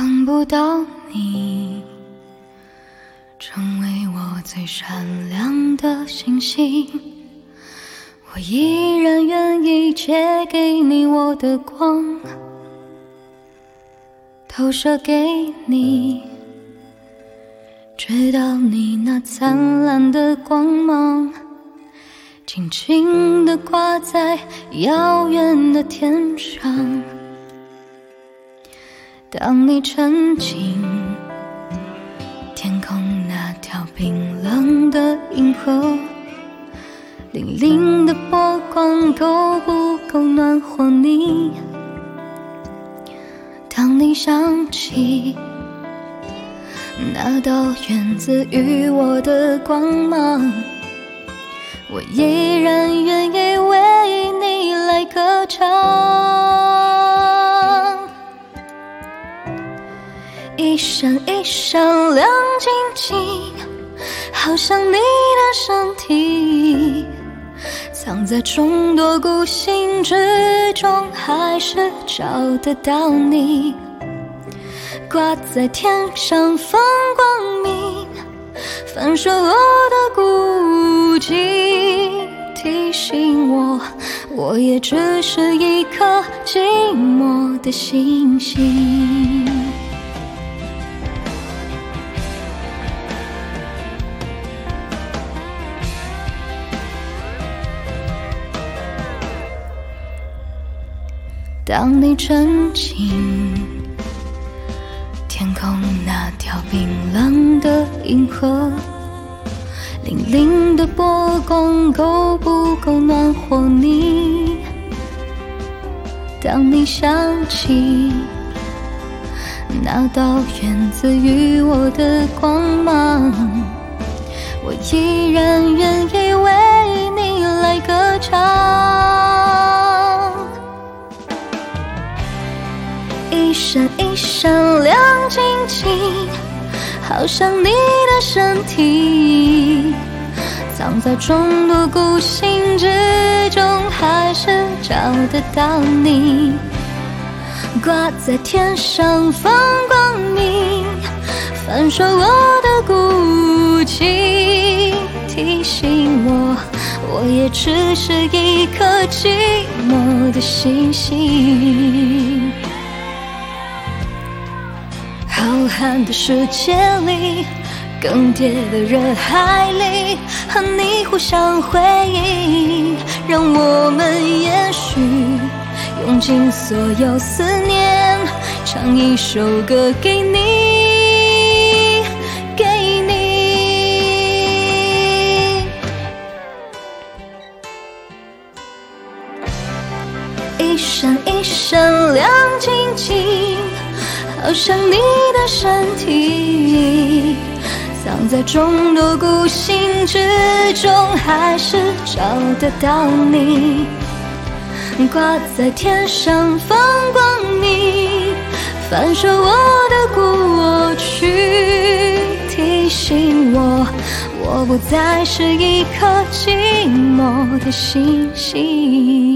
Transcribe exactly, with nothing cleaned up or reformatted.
等不到你，成为我最闪亮的星星，我依然愿意借给你我的光，投射给你，直到你那灿烂的光芒静静地挂在遥远的天上。当你沉浸天空那条冰冷的银河，粼粼的波光够不够暖和你？当你想起那道源自于我的光芒，我依然愿意为你来歌唱。一闪一闪亮晶晶，好像你的身体，藏在众多孤星之中，还是找得到你。挂在天上放光明，反射我的孤寂，提醒我，我也只是一颗寂寞的星星。当你沉浸天空那条冰冷的银河，粼粼的波光够不够暖和你？当你想起那道源自于我的光芒，我依然愿意为你来歌唱。一闪一闪亮晶晶，好像你的身体，藏在众多孤星之中，还是找得到你。挂在天上放光明，反射我的孤寂，提醒我，我也只是一颗寂寞的星星。浩瀚的世界里，更迭的人海里，和你互相辉映，让我们也许用尽所有思念，唱一首歌给你，给你。一闪一闪亮晶晶，好像你的身体，藏在众多孤星之中，还是找得到你。挂在天上放光明，反射我的过去，提醒我，我不再是一颗寂寞的星星。